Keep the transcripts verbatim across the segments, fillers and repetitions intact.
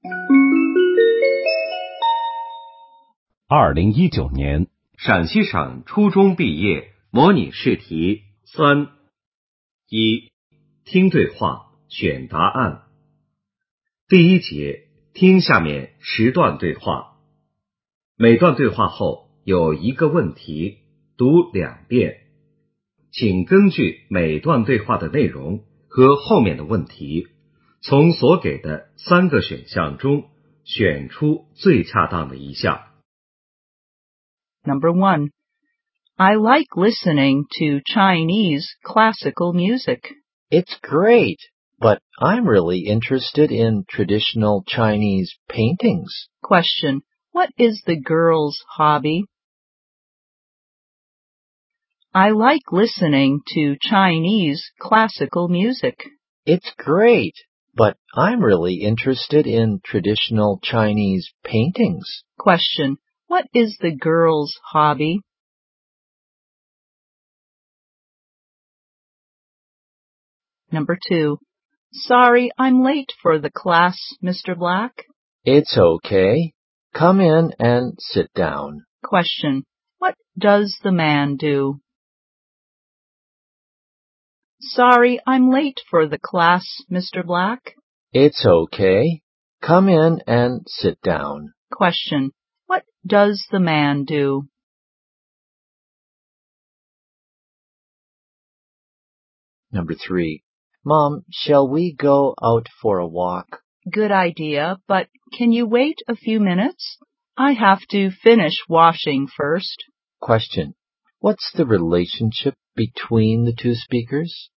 二零一九年陕西省初中毕业模拟试题三。一、听对话，选答案。第一节，听下面十段对话。每段对话后有一个问题，读两遍。请根据每段对话的内容和后面的问题，从所给的三个选项中选出最恰当的一项。 Number one, I like listening to Chinese classical music. It's great, but I'm really interested in traditional Chinese paintings. Question, what is the girl's hobby? I like listening to Chinese classical music. It's great, but I'm really interested in traditional Chinese paintings. Question, what is the girl's hobby? Number two, sorry, I'm late for the class, Mister Black. It's okay. Come in and sit down. Question, what does the man do? Sorry, I'm late for the class, Mister Black. It's okay. Come in and sit down. Question, what does the man do? Number three. Mom, shall we go out for a walk? Good idea, but can you wait a few minutes? I have to finish washing first. Question. What's the relationship between the two speakers?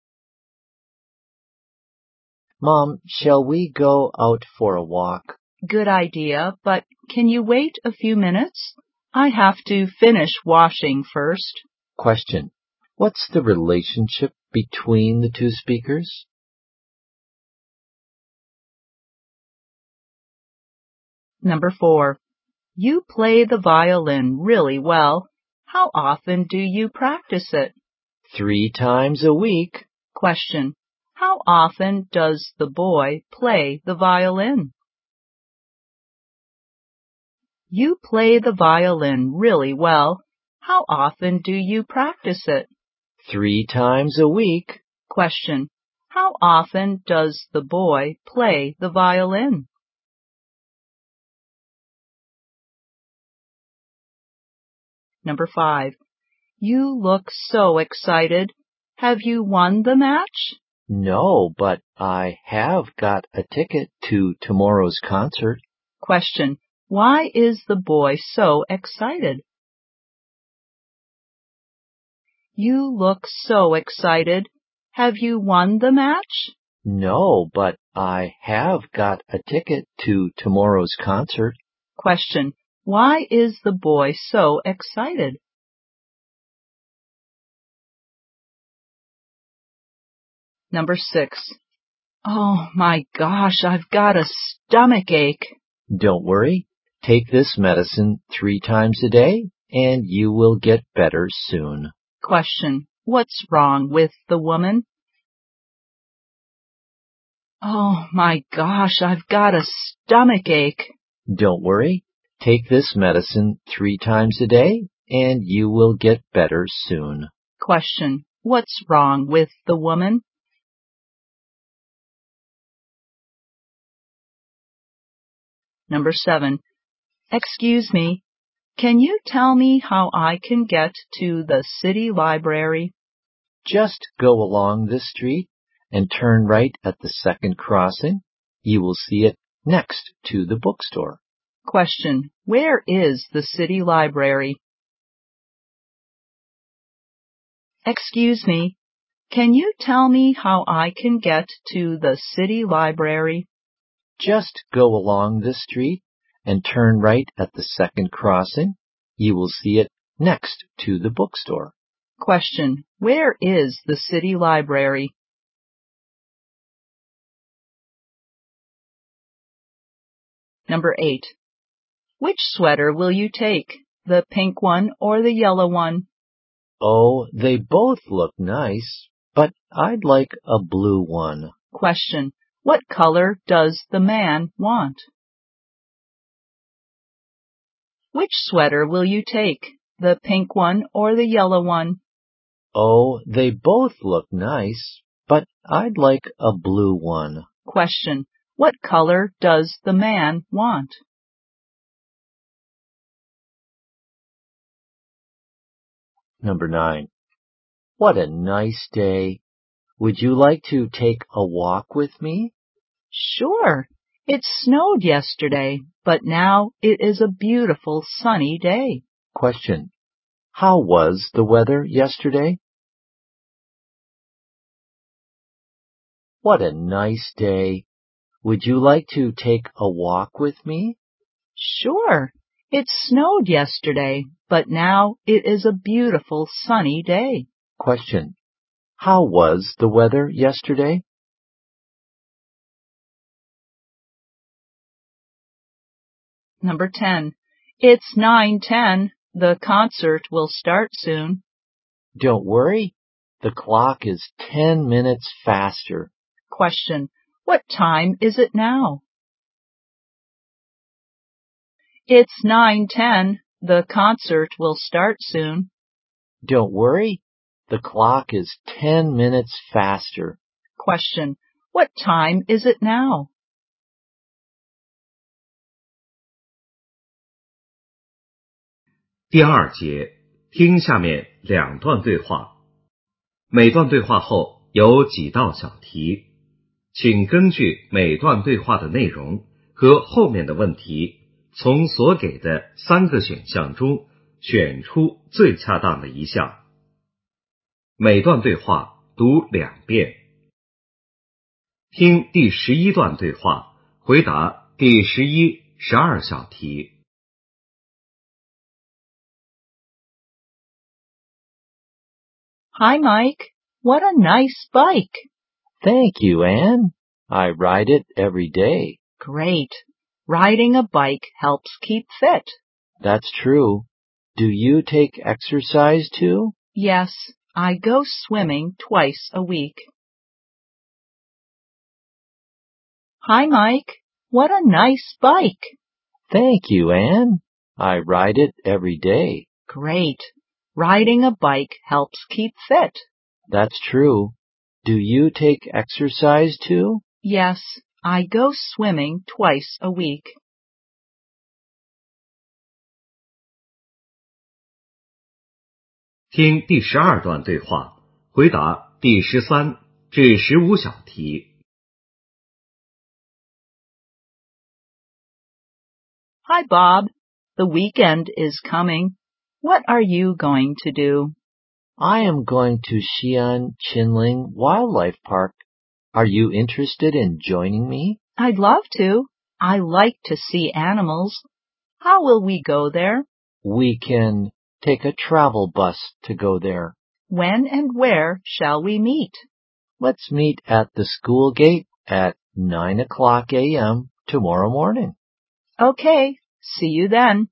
Mom, shall we go out for a walk? Good idea, but can you wait a few minutes? I have to finish washing first. Question. What's the relationship between the two speakers? Number four. You play the violin really well. How often do you practice it? Three times a week. Question. How often does the boy play the violin? You play the violin really well. How often do you practice it? Three times a week. Question. How often does the boy play the violin? Number five. You look so excited. Have you won the match? No, but I have got a ticket to tomorrow's concert. Question. Why is the boy so excited? You look so excited. Have you won the match? No, but I have got a ticket to tomorrow's concert. Question. Why is the boy so excited? Number six. Oh my gosh, I've got a stomach ache. Don't worry. Take this medicine three times a day and you will get better soon. Question. What's wrong with the woman? Oh my gosh, I've got a stomach ache. Don't worry. Take this medicine three times a day and you will get better soon. Question. What's wrong with the woman? Number seven. Excuse me. Can you tell me how I can get to the city library? Just go along this street and turn right at the second crossing. You will see it next to the bookstore. Question. Where is the city library? Excuse me. Can you tell me how I can get to the city library? Just go along this street and turn right at the second crossing. You will see it next to the bookstore. Question. Where is the city library? Number eight. Which sweater will you take? The pink one or the yellow one? Oh, they both look nice, but I'd like a blue one. Question. What color does the man want? Which sweater will you take, the pink one or the yellow one? Oh, they both look nice, but I'd like a blue one. Question. What color does the man want? Number nine. What a nice day. Would you like to take a walk with me? Sure. It snowed yesterday, but now it is a beautiful sunny day. Question. How was the weather yesterday? What a nice day. Would you like to take a walk with me? Sure. It snowed yesterday, but now it is a beautiful sunny day. Question. How was the weather yesterday? Number ten. It's nine ten. The concert will start soon. Don't worry. The clock is ten minutes faster. Question. What time is it now? It's nine ten. The concert will start soon. Don't worry. The clock is ten minutes faster. Question. What time is it now? 《第二节，听下面两段对话，每段对话后有几道小题，请根据每段对话的内容和后面的问题，从所给的三个选项中选出最恰当的一项。每段对话读两遍。听第十一段对话，回答第十一、十二小题。 Hi, Mike. What a nice bike. Thank you, Anne. I ride it every day. Great. Riding a bike helps keep fit. That's true. Do you take exercise too? Yes, I go swimming twice a week. Hi, Mike. What a nice bike. Thank you, Anne. I ride it every day. Great. Riding a bike helps keep fit. That's true. Do you take exercise too? Yes, I go swimming twice a week. 听第十二段对话，回答第十三至十五小题。 Hi, Bob. The weekend is coming. What are you going to do? I am going to Xi'an Qinling Wildlife Park. Are you interested in joining me? I'd love to. I like to see animals. How will we go there? We can take a travel bus to go there. When and where shall we meet? Let's meet at the school gate at nine o'clock a m tomorrow morning. Okay, see you then.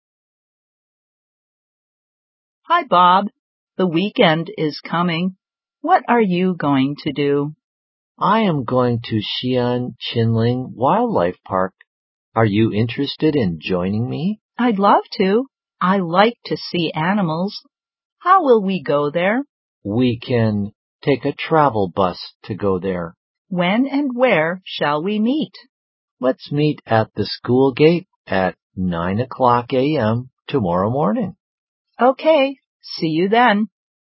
Hi, Bob. The weekend is coming. What are you going to do? I am going to Xi'an Qinling Wildlife Park. Are you interested in joining me? I'd love to. I like to see animals. How will we go there? We can take a travel bus to go there. When and where shall we meet? Let's meet at the school gate at nine o'clock a m tomorrow morning. Okay, see you then.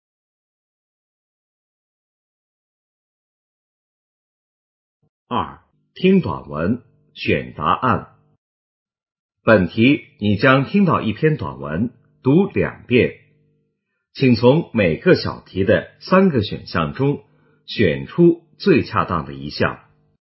二、听短文，选答案。本题你将听到一篇短文，读两遍，请从每个小题的三个选项中选出最恰当的一项。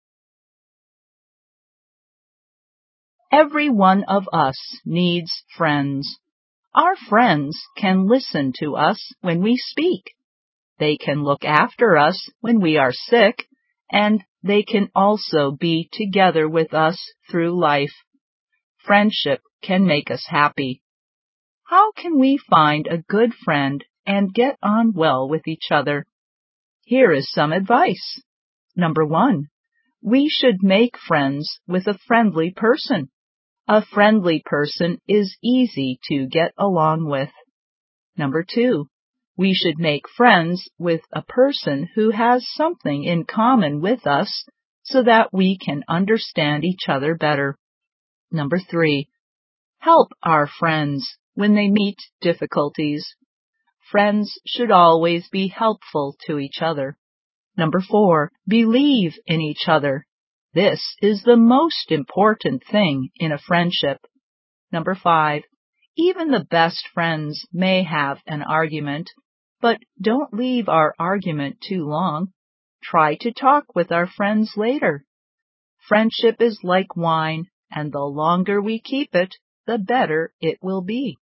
Every one of us needs friends. Our friends can listen to us when we speak. They can look after us when we are sick, and they can also be together with us through life. Friendship can make us happy. How can we find a good friend and get on well with each other? Here is some advice. Number one, We should make friends with a friendly person. A friendly person is easy to get along with. Number two, we should make friends with a person who has something in common with us so that we can understand each other better. Number three, help our friends when they meet difficulties. Friends should always be helpful to each other. Number four, believe in each other. This is the most important thing in a friendship. Number five, even the best friends may have an argument, but don't leave our argument too long. Try to talk with our friends later. Friendship is like wine, and the longer we keep it, the better it will be.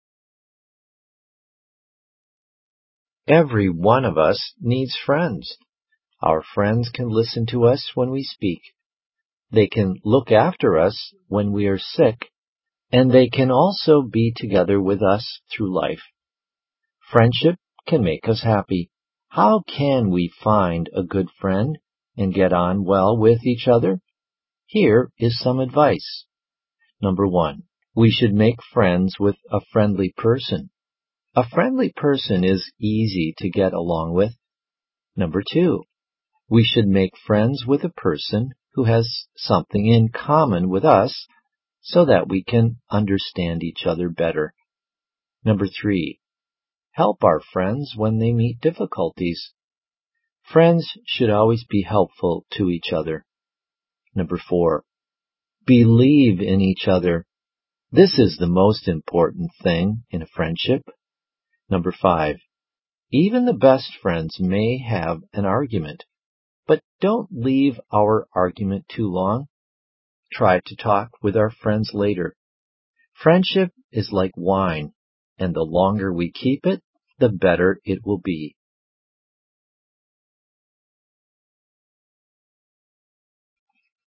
Every one of us needs friends. Our friends can listen to us when we speak. They can look after us when we are sick, and they can also be together with us through life. Friendship can make us happy. How can we find a good friend and get on well with each other? Here is some advice. Number one, we should make friends with a friendly person. A friendly person is easy to get along with. Number two, we should make friends with a person who has something in common with us so that we can understand each other better. Number three, help our friends when they meet difficulties. Friends should always be helpful to each other. Number four, believe in each other. This is the most important thing in a friendship. Number five, even the best friends may have an argument, but don't leave our argument too long. Try to talk with our friends later. Friendship is like wine, and the longer we keep it, the better it will be.